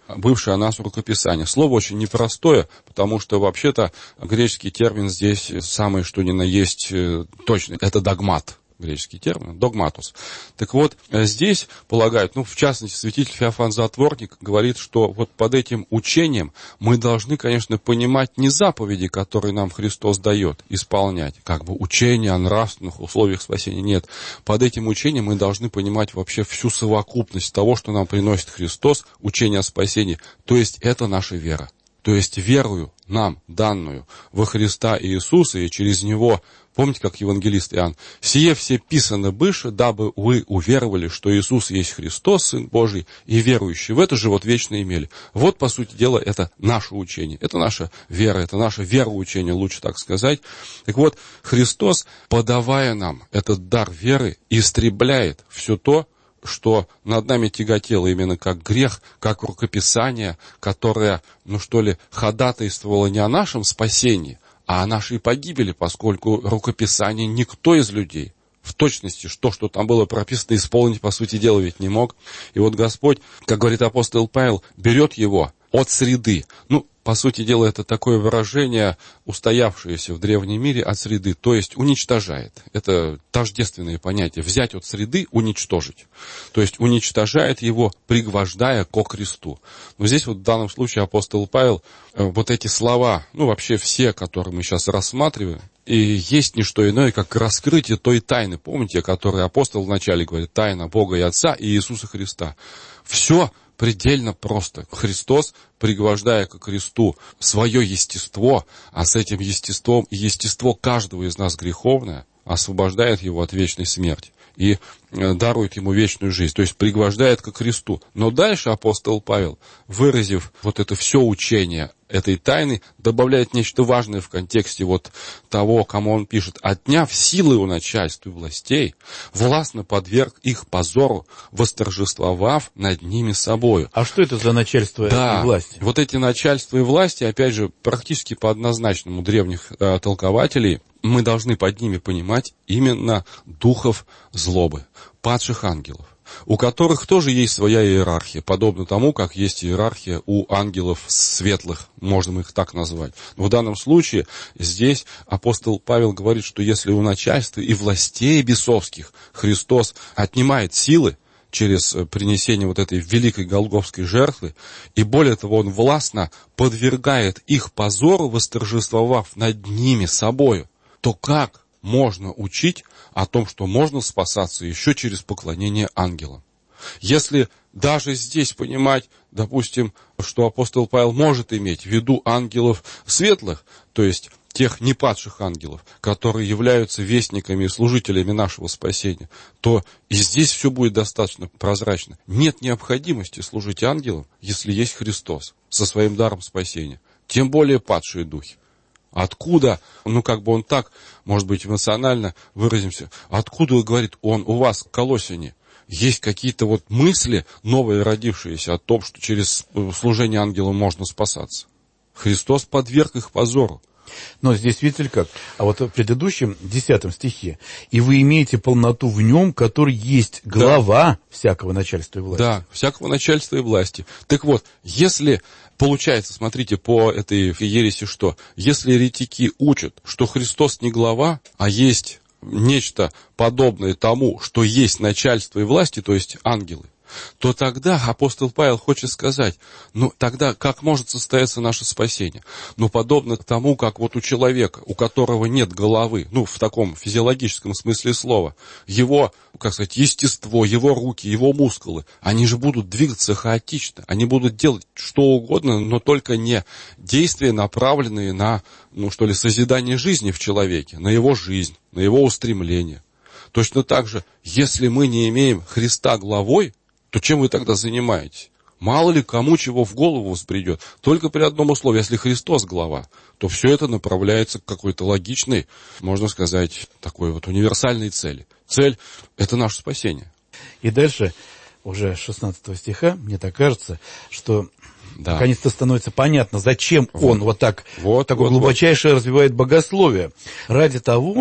бывшее о нас рукописание. Слово очень непростое, потому что вообще-то греческий термин здесь самое что ни на есть точный. Это догмат. Греческий термин, догматус. Так вот, здесь полагают, в частности, святитель Феофан Затворник говорит, что вот под этим учением мы должны, конечно, понимать не заповеди, которые нам Христос дает, исполнять, как бы учение о нравственных условиях спасения, нет. Под этим учением мы должны понимать вообще всю совокупность того, что нам приносит Христос, учение о спасении, то есть это наша вера. То есть верою нам, данную во Христа Иисуса, и через Него, помните, как евангелист Иоанн, «Сие все писано быше, дабы вы уверовали, что Иисус есть Христос, Сын Божий, и верующие в это живот вечно имели». Вот, по сути дела, это наше учение, это наша вера, это наше вероучение, лучше так сказать. Так вот, Христос, подавая нам этот дар веры, истребляет все то, что над нами тяготело именно как грех, как рукописание, которое, ходатайствовало не о нашем спасении, а о нашей погибели, поскольку рукописание никто из людей в точности, что там было прописано, исполнить, по сути дела, ведь не мог. И вот Господь, как говорит апостол Павел, берет его от среды. По сути дела, это такое выражение, устоявшееся в древнем мире от среды, то есть уничтожает. Это тождественное понятие. Взять от среды, уничтожить. То есть уничтожает его, пригвождая ко кресту. Но здесь в данном случае апостол Павел, вот эти слова, вообще все, которые мы сейчас рассматриваем, и есть не что иное, как раскрытие той тайны, помните, о которой апостол вначале говорит, тайна Бога и Отца и Иисуса Христа. Все предельно просто. Христос, пригвождая ко кресту свое естество, а с этим естеством и естество каждого из нас греховное, освобождает его от вечной смерти и дарует ему вечную жизнь, то есть пригвождает ко кресту. Но дальше апостол Павел, выразив вот это все учение этой тайны, добавляет нечто важное в контексте того, кому он пишет. «Отняв силы у начальств и властей, властно подверг их позору, восторжествовав над ними собою». А что это за начальство и власти? Вот эти начальства и власти, опять же, практически по однозначному древних толкователей, мы должны под ними понимать именно духов злобы, падших ангелов, у которых тоже есть своя иерархия, подобно тому, как есть иерархия у ангелов светлых, можно их так назвать. Но в данном случае здесь апостол Павел говорит, что если у начальства и властей бесовских Христос отнимает силы через принесение вот этой великой голгофской жертвы, и более того, он властно подвергает их позору, восторжествовав над ними собою, то как можно учить о том, что можно спасаться еще через поклонение ангелам? Если даже здесь понимать, допустим, что апостол Павел может иметь в виду ангелов светлых, то есть тех непадших ангелов, которые являются вестниками и служителями нашего спасения, то и здесь все будет достаточно прозрачно. Нет необходимости служить ангелам, если есть Христос со своим даром спасения, тем более падшие духи. Откуда, он так, может быть, эмоционально выразимся, откуда, говорит он, у вас, колоссяне, есть какие-то мысли, новые родившиеся о том, что через служение ангелам можно спасаться? Христос подверг их позору. Но здесь, видите как, а вот в предыдущем 10 стихе, «И вы имеете полноту в нем, который есть глава всякого начальства и власти». Да, всякого начальства и власти. Так вот, если получается, смотрите, по этой ереси что? Если еретики учат, что Христос не глава, а есть нечто подобное тому, что есть начальство и власти, то есть ангелы, то тогда апостол Павел хочет сказать, тогда как может состояться наше спасение? Подобно тому, как у человека, у которого нет головы, в таком физиологическом смысле слова, его, естество, его руки, его мускулы, они же будут двигаться хаотично, они будут делать что угодно, но только не действия, направленные на, созидание жизни в человеке, на его жизнь, на его устремление. Точно так же, если мы не имеем Христа главой, то чем вы тогда занимаетесь? Мало ли кому чего в голову взбредет. Только при одном условии, если Христос глава, то все это направляется к какой-то логичной, можно сказать, такой универсальной цели. Цель – это наше спасение. И дальше, уже 16 стиха, мне так кажется, что наконец-то становится понятно, зачем он такое глубочайшее развивает богословие. Ради того,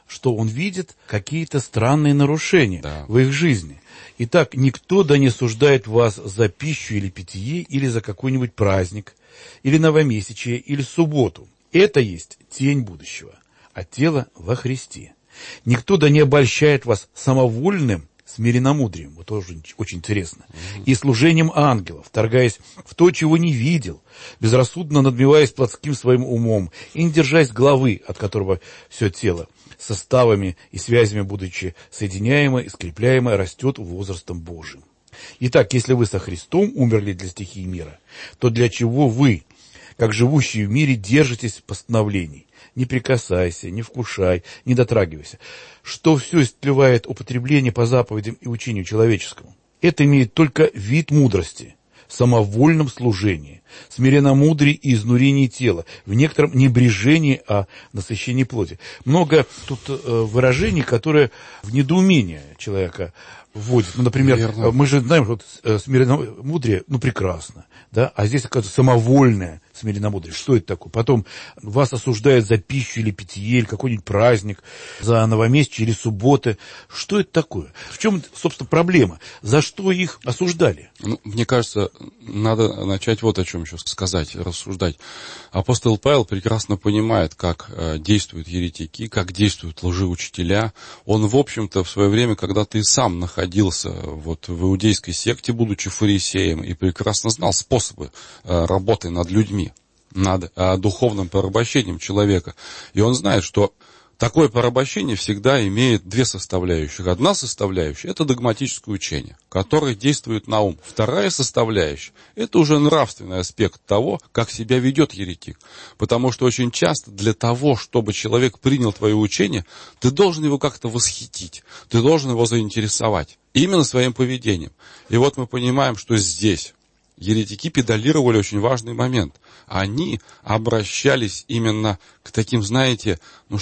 что он видит какие-то странные нарушения в их жизни. Итак, никто да не осуждает вас за пищу или питье, или за какой-нибудь праздник, или новомесячие, или субботу. Это есть тень будущего, а тело во Христе. Никто да не обольщает вас самовольным смиренномудрием, вот тоже очень интересно, и служением ангелов, вторгаясь в то, чего не видел, безрассудно надмеваясь плотским своим умом и не держась главы, от которого все тело, составами и связями, будучи соединяемо и скрепляемо, растет возрастом Божиим. Итак, если вы со Христом умерли для стихии мира, то для чего вы, как живущие в мире, держитесь постановлений? Не прикасайся, не вкушай, не дотрагивайся. Что все истлевает употребление по заповедям и учению человеческому. Это имеет только вид мудрости, в самовольном служении, смиренномудрии и изнурении тела, в некотором небрежении о насыщении плоти. Много тут выражений, которые в недоумение человека вводят. Ну, например, мы же знаем, что смиренномудрие, прекрасно, да, а здесь, оказывается, самовольное смиренномудрие. Что это такое? Потом вас осуждают за пищу или питье, или какой-нибудь праздник, за новомесячие или субботы. Что это такое? В чем, собственно, проблема? За что их осуждали? Мне кажется, надо начать вот о чем еще сказать, рассуждать. Апостол Павел прекрасно понимает, как действуют еретики, как действуют лжеучителя. Он, в общем-то, в свое время, когда-то и сам находился вот в иудейской секте, будучи фарисеем, и прекрасно знал способы работы над людьми, над духовным порабощением человека. И он знает, что такое порабощение всегда имеет две составляющих. Одна составляющая – это догматическое учение, которое действует на ум. Вторая составляющая – это уже нравственный аспект того, как себя ведет еретик. Потому что очень часто для того, чтобы человек принял твое учение, ты должен его как-то восхитить, ты должен его заинтересовать именно своим поведением. И вот мы понимаем, что здесь еретики педалировали очень важный момент. Они обращались именно к таким, знаете,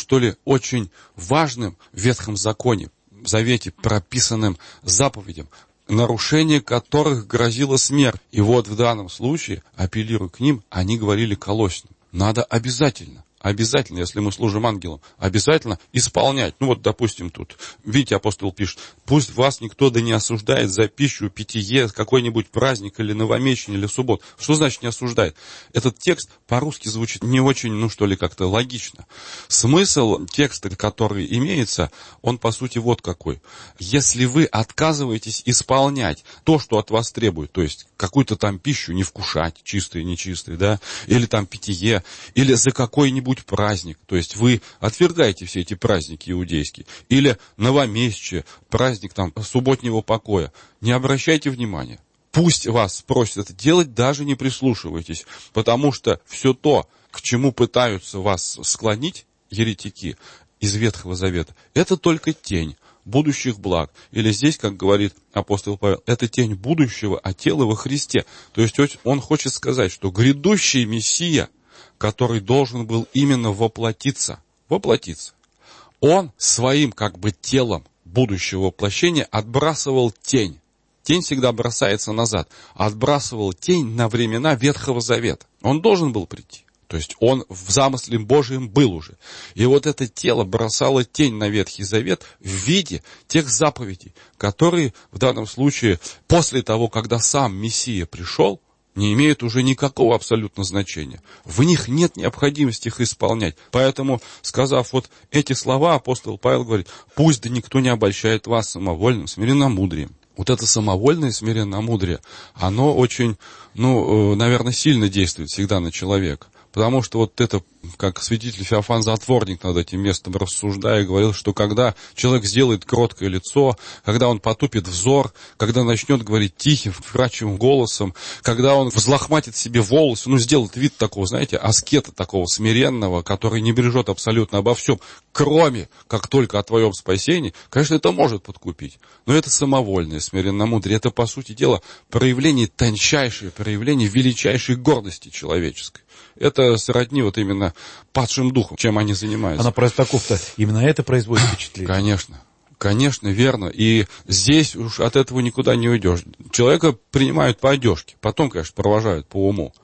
очень важным в Ветхом Законе, в Завете прописанным заповедям, нарушение которых грозило смерть. И вот в данном случае, апеллируя к ним, они говорили Колоссянам: надо обязательно, если мы служим ангелам, обязательно исполнять. Допустим, тут, видите, апостол пишет: пусть вас никто да не осуждает за пищу, питье, какой-нибудь праздник или новомесячие, или суббот. Что значит не осуждает? Этот текст по-русски звучит не очень, как-то логично. Смысл текста, который имеется, он по сути вот какой. Если вы отказываетесь исполнять то, что от вас требует, то есть какую-то там пищу не вкушать, чистые, нечистые, да, или там питье, или за какой-нибудь праздник, то есть вы отвергаете все эти праздники иудейские, или новомесячие, праздник там субботнего покоя, не обращайте внимания. Пусть вас просят это делать, даже не прислушивайтесь, потому что все то, к чему пытаются вас склонить еретики из Ветхого Завета, это только тень будущих благ. Или здесь, как говорит апостол Павел, это тень будущего, а тело во Христе. То есть он хочет сказать, что грядущий Мессия, который должен был именно воплотиться, он своим телом будущего воплощения отбрасывал тень. Тень всегда бросается назад. Отбрасывал тень на времена Ветхого Завета. Он должен был прийти. То есть он в замысле Божьем был уже. И вот это тело бросало тень на Ветхий Завет в виде тех заповедей, которые в данном случае после того, когда сам Мессия пришел, не имеют уже никакого абсолютно значения. В них нет необходимости их исполнять. Поэтому, сказав вот эти слова, апостол Павел говорит: пусть да никто не обольщает вас самовольным смиренномудрием. Вот это самовольное смиренномудрие, оно очень, наверное, сильно действует всегда на человека. Потому что вот это, как святитель Феофан Затворник над этим местом рассуждая, говорил, что когда человек сделает кроткое лицо, когда он потупит взор, когда начнет говорить тихим, вкрадчивым голосом, когда он взлохматит себе волосы, сделает вид такого, знаете, аскета такого смиренного, который не бережет абсолютно обо всем, кроме как только о твоем спасении, конечно, это может подкупить. Но это самовольное смиренномудрие, это, по сути дела, тончайшее проявление величайшей гордости человеческой. Это сродни вот именно падшим духом, чем они занимаются. А на простаков-то именно это производит впечатление? Конечно, верно. И здесь уж от этого никуда не уйдешь. Человека принимают по одежке, потом, конечно, провожают по уму.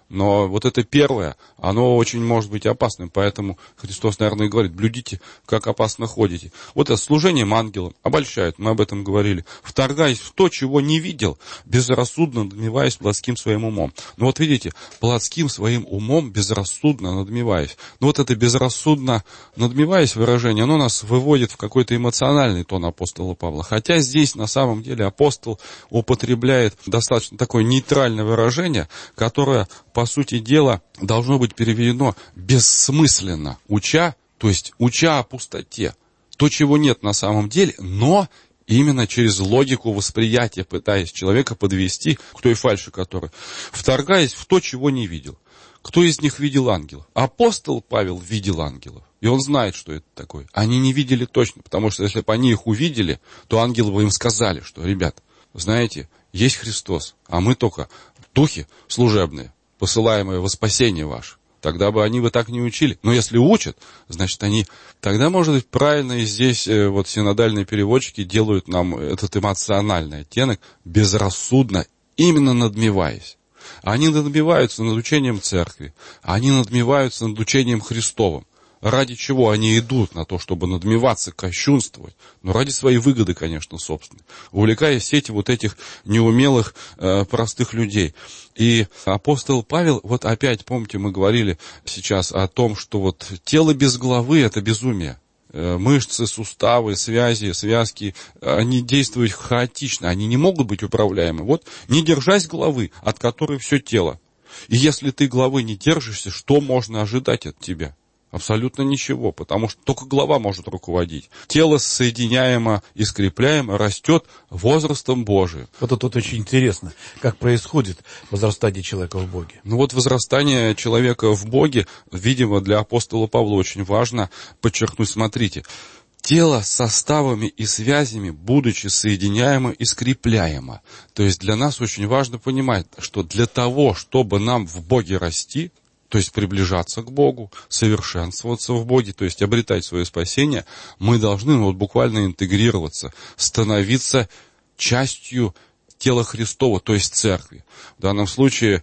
Но вот это первое, оно очень может быть опасным, поэтому Христос, наверное, и говорит: блюдите, как опасно ходите. Вот это служением ангелам обольщают, мы об этом говорили. Вторгаясь в то, чего не видел, безрассудно надмеваясь плотским своим умом. Ну вот видите, плотским своим умом безрассудно надмеваясь. Ну вот это безрассудно надмеваясь выражение, оно нас выводит в какой-то эмоциональный тон апостола Павла. Хотя здесь на самом деле апостол употребляет достаточно такое нейтральное выражение, которое, по сути дела, должно быть переведено бессмысленно, уча, то есть уча о пустоте. То, чего нет на самом деле, но именно через логику восприятия, пытаясь человека подвести к той фальши, которая, вторгаясь в то, чего не видел. Кто из них видел ангелов? Апостол Павел видел ангелов. И он знает, что это такое. Они не видели точно, потому что если бы они их увидели, то ангелы бы им сказали, что, ребят, знаете, есть Христос, а мы только духи служебные, посылаемые во спасение ваше. Тогда бы они бы так не учили. Но если учат, значит они... Тогда, может быть, правильно и здесь вот синодальные переводчики делают нам этот эмоциональный оттенок безрассудно, именно надмеваясь. Они надмеваются над учением церкви, они надмеваются над учением Христовым. Ради чего они идут на то, чтобы надмеваться, кощунствовать? Но ради своей выгоды, конечно, собственной. Увлекая сети вот этих неумелых, простых людей. И апостол Павел, вот опять, помните, мы говорили сейчас о том, что вот тело без главы – это безумие. Мышцы, суставы, связи, связки, они действуют хаотично, они не могут быть управляемы. Вот не держась главы, от которой все тело. И если ты главы не держишься, что можно ожидать от тебя? Абсолютно ничего, потому что только голова может руководить. Тело соединяемо и скрепляемо растет возрастом Божиим. Вот это тут очень интересно, как происходит возрастание человека в Боге. Ну вот возрастание человека в Боге, видимо, для апостола Павла очень важно подчеркнуть, смотрите. Тело с составами и связями, будучи соединяемо и скрепляемо. То есть для нас очень важно понимать, что для того, чтобы нам в Боге расти, то есть приближаться к Богу, совершенствоваться в Боге, то есть обретать свое спасение, мы должны вот буквально интегрироваться, становиться частью тела Христова, то есть церкви. В данном случае,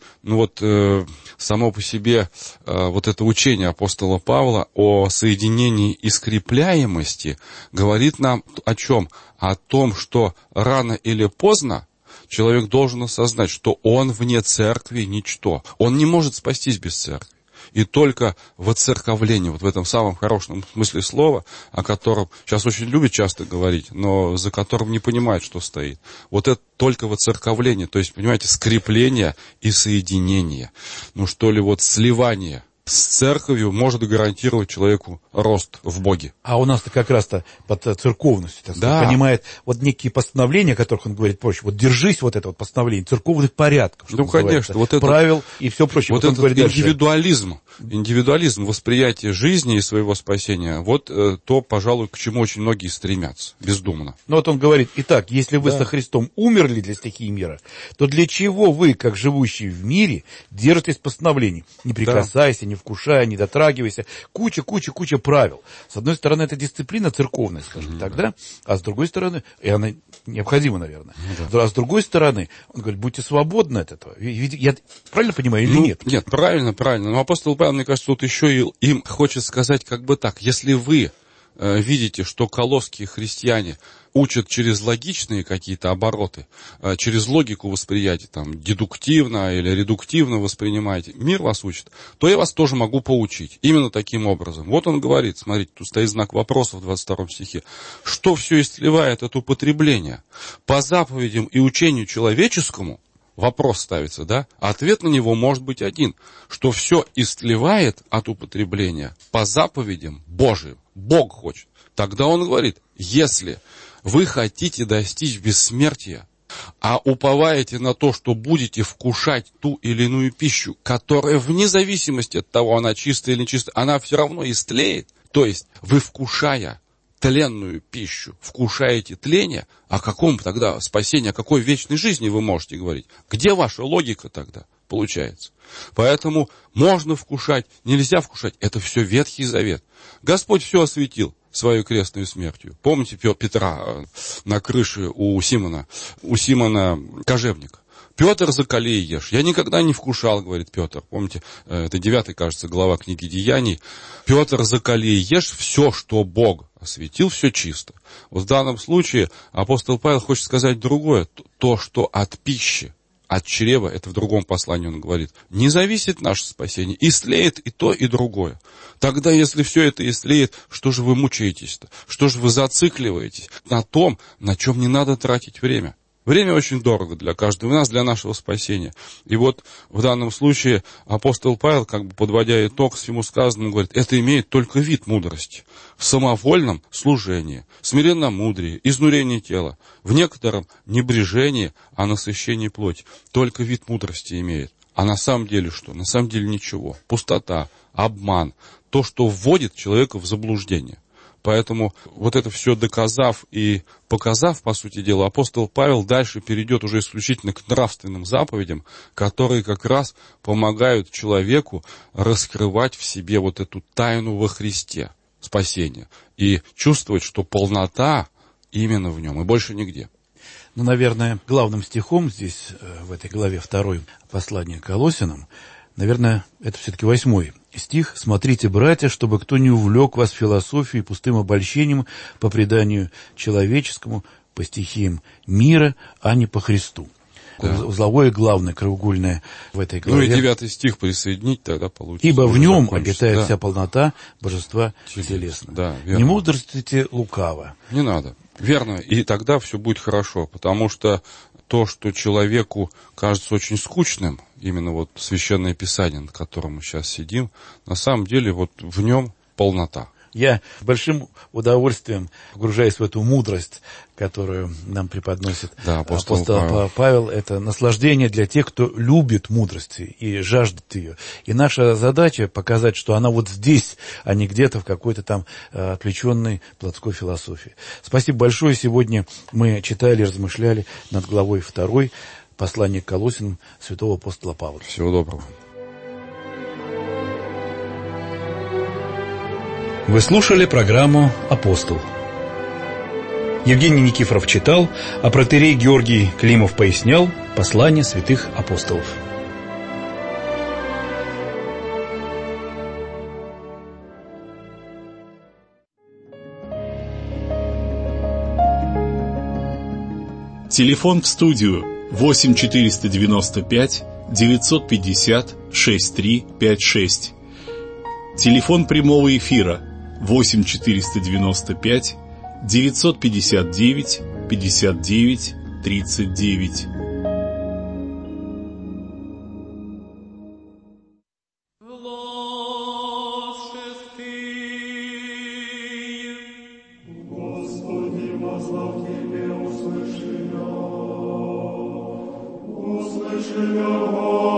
само по себе вот это учение апостола Павла о соединении и скрепляемости говорит нам о чем? О том, что рано или поздно человек должен осознать, что он вне церкви ничто. Он не может спастись без церкви. И только воцерковление, вот в этом самом хорошем смысле слова, о котором сейчас очень любят часто говорить, но за которым не понимают, что стоит. Вот это только воцерковление, то есть, понимаете, скрепление и соединение. Сливание с церковью может гарантировать человеку рост в Боге. А у нас-то как раз-то под церковностью, так сказать, понимает вот некие постановления, о которых он говорит проще. Вот держись вот это вот постановление церковных порядков. Конечно. Вот это, правил и все прочее. Вот этот говорит, индивидуализм восприятия жизни и своего спасения, вот то, пожалуй, к чему очень многие стремятся, бездумно. Но вот он говорит, итак, если вы со Христом умерли для стихии мира, то для чего вы, как живущие в мире, держитесь постановлений? Не прикасайся, не вкушай, не дотрагивайся. Куча правил. С одной стороны, это дисциплина церковная, скажем так, да? А с другой стороны, и она необходима, наверное. А с другой стороны, он говорит, будьте свободны от этого. Я правильно понимаю или нет? Нет, правильно. Но апостол Павел, мне кажется, тут еще и им хочет сказать как бы так. Если вы видите, что колосские христиане учат через логичные какие-то обороты, через логику восприятия, там, дедуктивно или редуктивно воспринимаете, мир вас учит, то я вас тоже могу поучить. Именно таким образом. Вот он говорит, смотрите, тут стоит знак вопроса в 22 стихе. Что все истлевает от употребления? По заповедям и учению человеческому, вопрос ставится, да? Ответ на него может быть один, что все истлевает от употребления по заповедям Божиим. Бог хочет. Тогда он говорит, если вы хотите достичь бессмертия, а уповаете на то, что будете вкушать ту или иную пищу, которая вне зависимости от того, она чистая или нечистая, она все равно истлеет. То есть вы, вкушая тленную пищу, вкушаете тление, о каком тогда спасении, о какой вечной жизни вы можете говорить? Где ваша логика тогда получается? Поэтому можно вкушать, нельзя вкушать. Это все Ветхий Завет. Господь все осветил свою крестную смертью. Помните Петра на крыше у Симона кожевника? Петр, закали и ешь. Я никогда не вкушал, говорит Петр. Помните, это 9, кажется, глава книги Деяний. Петр, закали и ешь, все, что Бог осветил, все чисто. Вот в данном случае апостол Павел хочет сказать другое. То, что от пищи, от чрева, это в другом послании он говорит, не зависит наше спасение. Истлеет и то, и другое. Тогда, если все это истлеет, что же вы мучаетесь-то? Что же вы зацикливаетесь на том, на чем не надо тратить время? Время очень дорого для каждого из нас, для нашего спасения. И вот в данном случае апостол Павел, как бы подводя итог всему сказанному, говорит, это имеет только вид мудрости. В самовольном служении, смиренномудрии, изнурении тела, в некотором небрежении о насыщении плоти. Только вид мудрости имеет. А на самом деле что? На самом деле ничего. Пустота, обман, то, что вводит человека в заблуждение. Поэтому вот это все доказав и показав, по сути дела, апостол Павел дальше перейдет уже исключительно к нравственным заповедям, которые как раз помогают человеку раскрывать в себе вот эту тайну во Христе спасения и чувствовать, что полнота именно в нем и больше нигде. Ну, наверное, главным стихом здесь, в этой главе 2 послания к Колоссянам, наверное, это все-таки 8 стих. «Смотрите, братья, чтобы кто не увлек вас философией и пустым обольщением по преданию человеческому, по стихиям мира, а не по Христу». Да. Узловое главное, краеугольное в этой главе. Ну и 9 стих присоединить, тогда получится. «Ибо в нем обитает вся полнота божества телесного». Да, верно. «Не мудрствуйте лукаво». Не надо. Верно. И тогда все будет хорошо, потому что то, что человеку кажется очень скучным, именно вот Священное Писание, над которым мы сейчас сидим, на самом деле вот в нем полнота. Я с большим удовольствием погружаюсь в эту мудрость, которую нам преподносит апостол Павел. Это наслаждение для тех, кто любит мудрость и жаждет ее. И наша задача показать, что она вот здесь, а не где-то в какой-то там отвлеченной плотской философии. Спасибо большое. Сегодня мы читали, размышляли над главой 2 послания к Колоссянам святого апостола Павла. Всего доброго. Вы слушали программу «Апостол». Евгений Никифоров читал, а протоиерей Георгий Климов пояснял послание святых апостолов. Телефон в студию 8 495 950 6356. Телефон прямого эфира 8 495 959 59 39. Господи, возлав Тебе, услыши меня, Господи.